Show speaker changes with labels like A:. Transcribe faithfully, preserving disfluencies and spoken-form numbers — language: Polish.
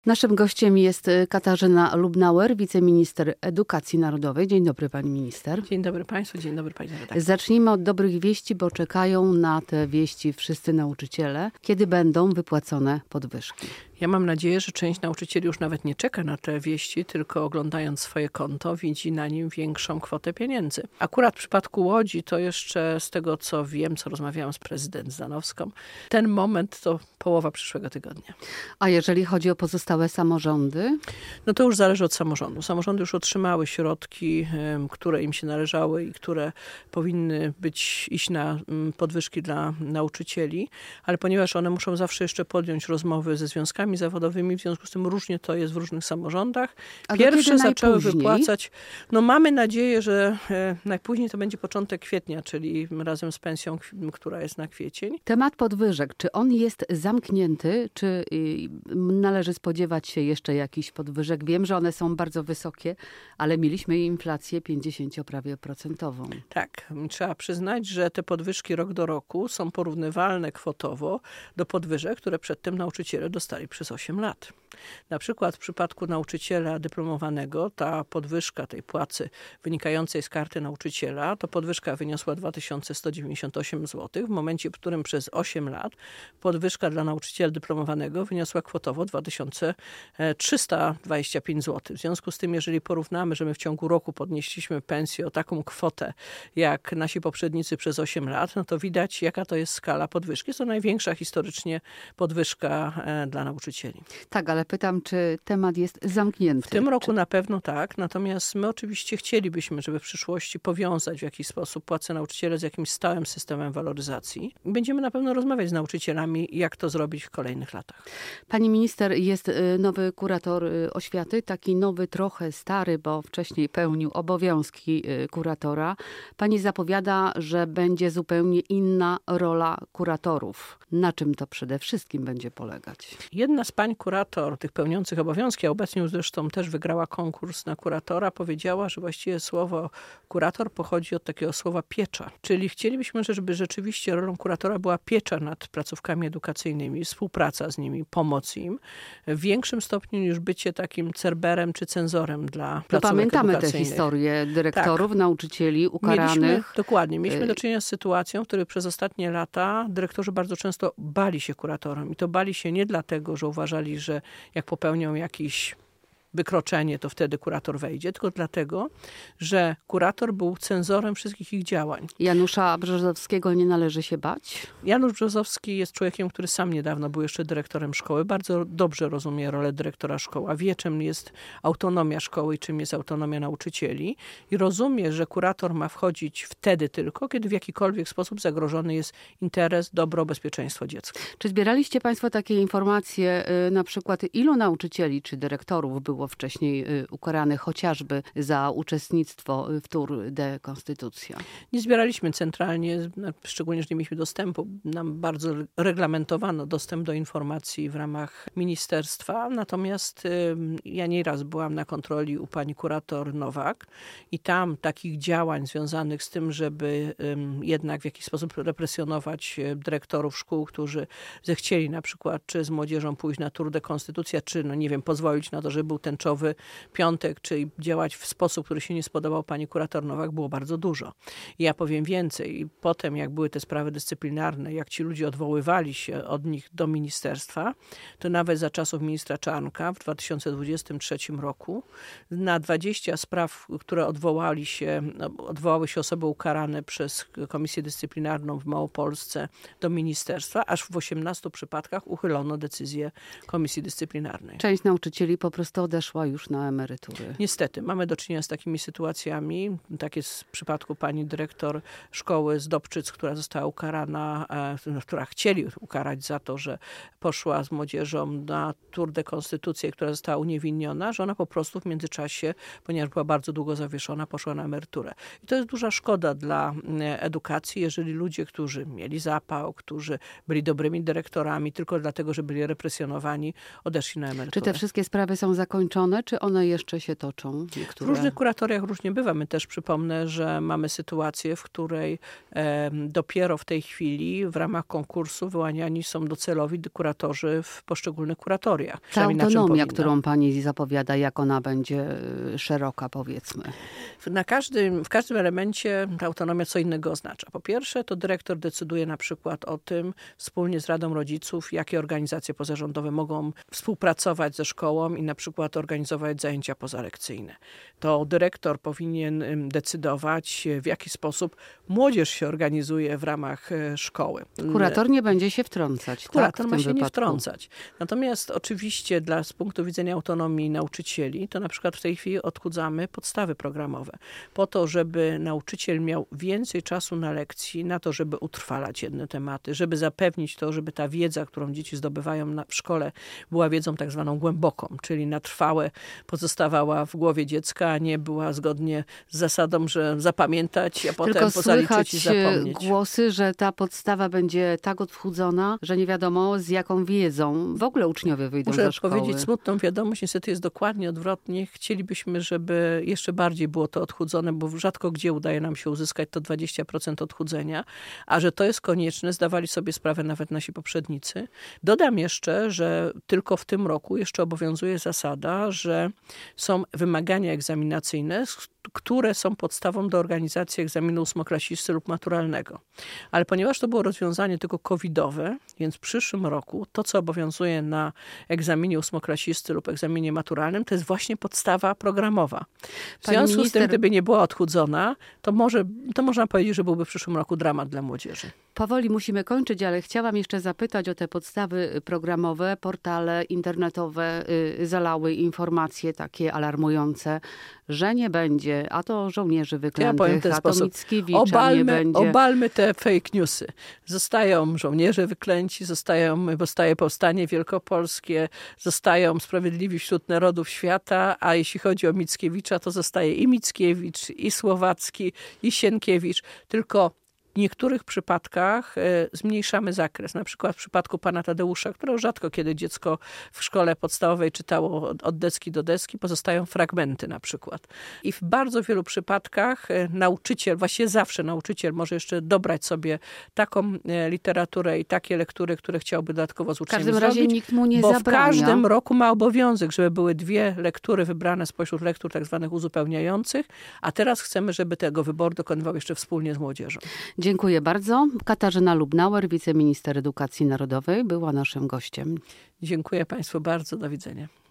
A: Naszym gościem jest Katarzyna Lubnauer, wiceminister edukacji narodowej. Dzień dobry, pani minister.
B: Dzień dobry państwu, dzień dobry pani redaktor.
A: Zacznijmy od dobrych wieści, bo czekają na te wieści wszyscy nauczyciele. Kiedy będą wypłacone podwyżki?
B: Ja mam nadzieję, że część nauczycieli już nawet nie czeka na te wieści, tylko oglądając swoje konto widzi na nim większą kwotę pieniędzy. Akurat w przypadku Łodzi to jeszcze z tego, co wiem, co rozmawiałam z prezydent Zdanowską, ten moment to połowa przyszłego tygodnia.
A: A jeżeli chodzi o pozostałe samorządy?
B: No to już zależy od samorządu. Samorządy już otrzymały środki, które im się należały i które powinny być iść na podwyżki dla nauczycieli, ale ponieważ one muszą zawsze jeszcze podjąć rozmowy ze związkami zawodowymi, w związku z tym różnie to jest w różnych samorządach. Pierwsze zaczęły wypłacać. No mamy nadzieję, że e, najpóźniej to będzie początek kwietnia, czyli razem z pensją, która jest na kwiecień.
A: Temat podwyżek, czy on jest zamknięty, czy y, należy spodziewać się jeszcze jakichś podwyżek? Wiem, że one są bardzo wysokie, ale mieliśmy inflację pięćdziesiąt prawie procentową.
B: Tak, trzeba przyznać, że te podwyżki rok do roku są porównywalne kwotowo do podwyżek, które przedtem nauczyciele dostali przez osiem lat. Na przykład w przypadku nauczyciela dyplomowanego ta podwyżka tej płacy wynikającej z karty nauczyciela, to podwyżka wyniosła dwa tysiące sto dziewięćdziesiąt osiem złotych, w momencie, w którym przez osiem lat podwyżka dla nauczyciela dyplomowanego wyniosła kwotowo dwa tysiące trzysta dwadzieścia pięć złotych. W związku z tym, jeżeli porównamy, że my w ciągu roku podnieśliśmy pensję o taką kwotę, jak nasi poprzednicy przez osiem lat, no to widać, jaka to jest skala podwyżki. Jest to największa historycznie podwyżka dla nauczycieli.
A: Tak, ale pytam, czy temat jest zamknięty?
B: W tym roku
A: czy...
B: na pewno tak, natomiast my oczywiście chcielibyśmy, żeby w przyszłości powiązać w jakiś sposób płacę nauczyciela z jakimś stałym systemem waloryzacji. Będziemy na pewno rozmawiać z nauczycielami, jak to zrobić w kolejnych latach.
A: Pani minister, jest nowy kurator oświaty, taki nowy, trochę stary, bo wcześniej pełnił obowiązki kuratora. Pani zapowiada, że będzie zupełnie inna rola kuratorów. Na czym to przede wszystkim będzie polegać?
B: Jedna z pań kurator, tych pełniących obowiązki, a obecnie już zresztą też wygrała konkurs na kuratora, powiedziała, że właściwie słowo kurator pochodzi od takiego słowa piecza. Czyli chcielibyśmy, żeby rzeczywiście rolą kuratora była piecza nad placówkami edukacyjnymi, współpraca z nimi, pomoc im, w większym stopniu niż bycie takim cerberem czy cenzorem dla
A: no
B: placówek
A: pamiętamy
B: edukacyjnych.
A: Te historie dyrektorów, tak. nauczycieli ukaranych.
B: Mieliśmy, dokładnie. Mieliśmy do czynienia z sytuacją, w której przez ostatnie lata dyrektorzy bardzo często bali się kuratorom. I to bali się nie dlatego, że uważali, że jak popełnią jakiś wykroczenie, to wtedy kurator wejdzie, tylko dlatego, że kurator był cenzorem wszystkich ich działań.
A: Janusza Brzozowskiego nie należy się bać?
B: Janusz Brzozowski jest człowiekiem, który sam niedawno był jeszcze dyrektorem szkoły. Bardzo dobrze rozumie rolę dyrektora szkoły, a wie, czym jest autonomia szkoły i czym jest autonomia nauczycieli. I rozumie, że kurator ma wchodzić wtedy tylko, kiedy w jakikolwiek sposób zagrożony jest interes, dobro, bezpieczeństwo dziecka.
A: Czy zbieraliście państwo takie informacje, na przykład ilu nauczycieli czy dyrektorów było wcześniej ukaranych chociażby za uczestnictwo w Tour de Konstytucja? Nie
B: zbieraliśmy centralnie, szczególnie, że nie mieliśmy dostępu. Nam bardzo reglamentowano dostęp do informacji w ramach ministerstwa. Natomiast ja nieraz byłam na kontroli u pani kurator Nowak i tam takich działań związanych z tym, żeby jednak w jakiś sposób represjonować dyrektorów szkół, którzy zechcieli na przykład czy z młodzieżą pójść na Tour de Konstytucja, czy no nie wiem, pozwolić na to, żeby był tęczowy piątek, czy działać w sposób, który się nie spodobał pani kurator Nowak, było bardzo dużo. I ja powiem więcej. I potem, jak były te sprawy dyscyplinarne, jak ci ludzie odwoływali się od nich do ministerstwa, to nawet za czasów ministra Czarnka w dwa tysiące dwudziestym trzecim roku na dwadzieścia spraw, które odwołali się, odwołały się osoby ukarane przez Komisję Dyscyplinarną w Małopolsce do ministerstwa, aż w osiemnastu przypadkach uchylono decyzję Komisji Dyscyplinarnej.
A: Część nauczycieli po prostu odeszła już na emerytury.
B: Niestety, mamy do czynienia z takimi sytuacjami. Tak jest w przypadku pani dyrektor szkoły z Dobczyc, która została ukarana, e, która chcieli ukarać za to, że poszła z młodzieżą na Tour de Konstytucję, która została uniewinniona, że ona po prostu w międzyczasie, ponieważ była bardzo długo zawieszona, poszła na emeryturę. I to jest duża szkoda dla edukacji, jeżeli ludzie, którzy mieli zapał, którzy byli dobrymi dyrektorami, tylko dlatego, że byli represjonowani, odeszli na emeryturę.
A: Czy te wszystkie sprawy są zakończone? zakończone, czy one jeszcze się toczą? Niektóre?
B: W różnych kuratoriach różnie bywa. My też przypomnę, że mamy sytuację, w której e, dopiero w tej chwili w ramach konkursu wyłaniani są docelowi kuratorzy w poszczególnych kuratoriach.
A: Ta autonomia, którą pani zapowiada, jak ona będzie szeroka, powiedzmy?
B: Na każdym, w każdym elemencie ta autonomia co innego oznacza. Po pierwsze, to dyrektor decyduje na przykład o tym wspólnie z Radą Rodziców, jakie organizacje pozarządowe mogą współpracować ze szkołą i na przykład organizować zajęcia pozalekcyjne. To dyrektor powinien decydować, w jaki sposób młodzież się organizuje w ramach szkoły.
A: Kurator nie będzie się wtrącać.
B: Kurator
A: tak,
B: ma się
A: wypadku.
B: nie wtrącać. Natomiast oczywiście dla, z punktu widzenia autonomii nauczycieli, to na przykład w tej chwili odchudzamy podstawy programowe. Po to, żeby nauczyciel miał więcej czasu na lekcji, na to, żeby utrwalać jedne tematy, żeby zapewnić to, żeby ta wiedza, którą dzieci zdobywają na, w szkole, była wiedzą tak zwaną głęboką, czyli na trwałe pozostawała w głowie dziecka, a nie była zgodnie z zasadą, że zapamiętać, a potem
A: Tylko
B: pozaliczyć i zapomnieć.
A: Głosy, że ta podstawa będzie tak odchudzona, że nie wiadomo z jaką wiedzą w ogóle uczniowie wyjdą
B: Muszę
A: ze szkoły.
B: powiedzieć smutną wiadomość, niestety jest dokładnie odwrotnie. Chcielibyśmy, żeby jeszcze bardziej było to odchudzone, bo rzadko gdzie udaje nam się uzyskać to dwadzieścia procent odchudzenia, a że to jest konieczne, zdawali sobie sprawę nawet nasi poprzednicy. Dodam jeszcze, że tylko w tym roku jeszcze obowiązuje zasada, że są wymagania egzaminacyjne, które są podstawą do organizacji egzaminu ósmoklasisty lub maturalnego. Ale ponieważ to było rozwiązanie tylko covidowe, więc w przyszłym roku to, co obowiązuje na egzaminie ósmoklasisty lub egzaminie maturalnym, to jest właśnie podstawa programowa. W
A: Pani
B: związku
A: minister...
B: z tym, gdyby nie była odchudzona, to, może, to można powiedzieć, że byłby w przyszłym roku dramat dla młodzieży.
A: Powoli musimy kończyć, ale chciałam jeszcze zapytać o te podstawy programowe. Portale internetowe zalały informacje takie alarmujące, że nie będzie, a to żołnierzy wyklętych,
B: ja
A: a to Mickiewicza
B: obalmy,
A: nie będzie.
B: Obalmy te fake newsy. Zostają żołnierze wyklęci, zostają, powstaje Powstanie Wielkopolskie, zostają Sprawiedliwi wśród Narodów Świata, a jeśli chodzi o Mickiewicza, to zostaje i Mickiewicz, i Słowacki, i Sienkiewicz, tylko w niektórych przypadkach zmniejszamy zakres. Na przykład w przypadku pana Tadeusza, którego rzadko kiedy dziecko w szkole podstawowej czytało od deski do deski, pozostają fragmenty na przykład. I w bardzo wielu przypadkach nauczyciel, właściwie zawsze nauczyciel może jeszcze dobrać sobie taką literaturę i takie lektury, które chciałby dodatkowo z uczniami
A: zrobić. W każdym razie nikt mu nie
B: bo
A: zabrania.
B: w każdym roku ma obowiązek, żeby były dwie lektury wybrane spośród lektur tak zwanych uzupełniających, a teraz chcemy, żeby tego wyboru dokonywał jeszcze wspólnie z młodzieżą.
A: Dziękuję bardzo. Katarzyna Lubnauer, wiceminister edukacji narodowej, była naszym gościem.
B: Dziękuję państwu bardzo. Do widzenia.